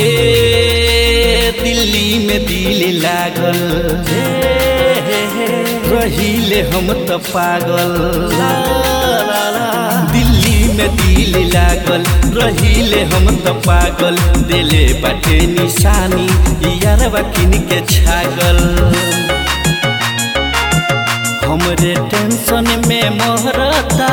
दिल्ली में दिल लागल रहिले हम त पागल दिल्ली में दिल लागल रहिले हम त पागल दिले बाटे निशानी यारवा किन के छागल हमरे टेंशन में मरता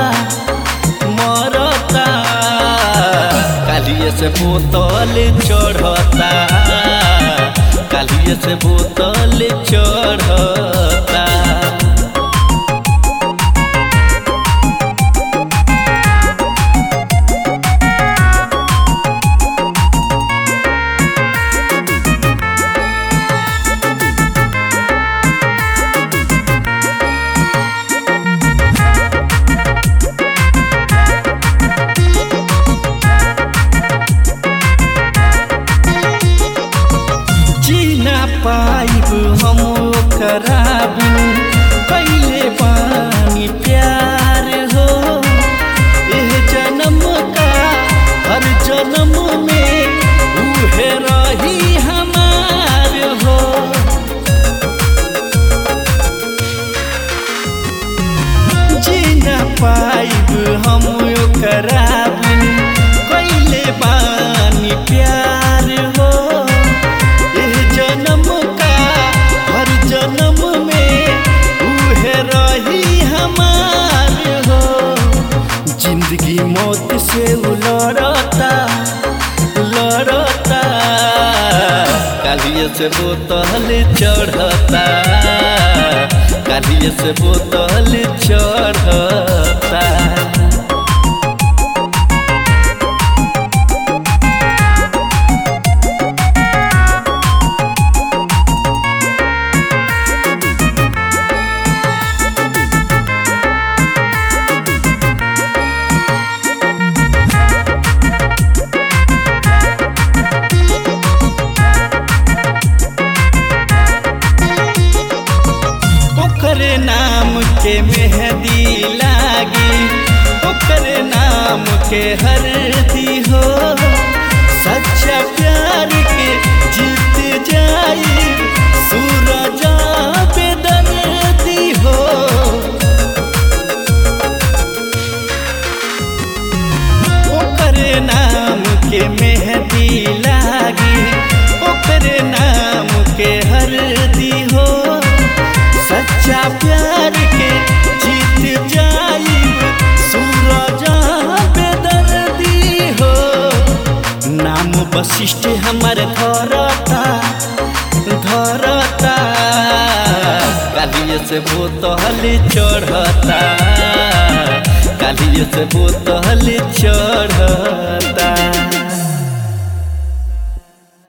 कालिए से बोतल चढ़ता कालिए से बोतल चढ़ता पाइब हम ओकरा बिन कैले बानी प्यार हो एह जन्म का हर जन्म में उहे रही हमार हो जीना पाइब हम ओकरा बिन कैले बानी प्यार हो जन्म में उहे रही हमार हो जिंदगी मौत से लड़ता कालिए से बोतल चढ़ता कालिए से बोतल चढ़ता ओकरे नाम के मेहंदी लागी ओकरे नाम के हरदी हो सच्चा प्यार के जीत जाई सूरजा बेदर्दी हो ओकरे नाम के मेहंदी लागी ओकरे नाम के हरदी हो सच्चा प्यार के जीत जाई सूरजा बेदर्दी हो नाम वशिष्ठ हमार धरता कालिए से बोतल चढ़ता कालिए से बोतल चढ़ता।